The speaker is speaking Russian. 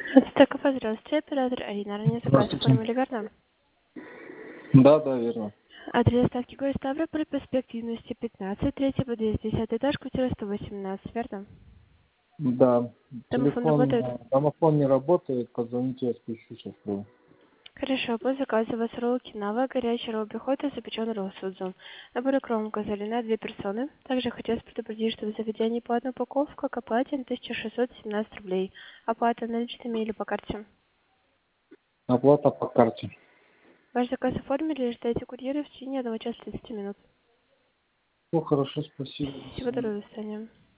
Так, здравствуйте, оператор Арина. Ранее заказ Здравствуйте. оформили, верно? Да, верно. Адрес доставки город Ставрополь, проспект Юности, 15, третий подъезд, 10 этаж, квартира 118, верно? Да. Домофон работает? Домофон не работает, позвоните, я спущусь, открою. Хорошо, по заказу у вас ролл кинава, горячий ролл пехота, запеченный ролл с удзом. Набор икром козали на 2 персоны. Также хотелось предупредить, что в заведении по одной упаковке к оплате 1617 рублей. Оплата наличными или по карте. Оплата по карте. Ваш заказ оформили и ждайте курьера в течение 1 часа 30 минут. Все хорошо, спасибо. До Всего свидания. доброго, до свидания.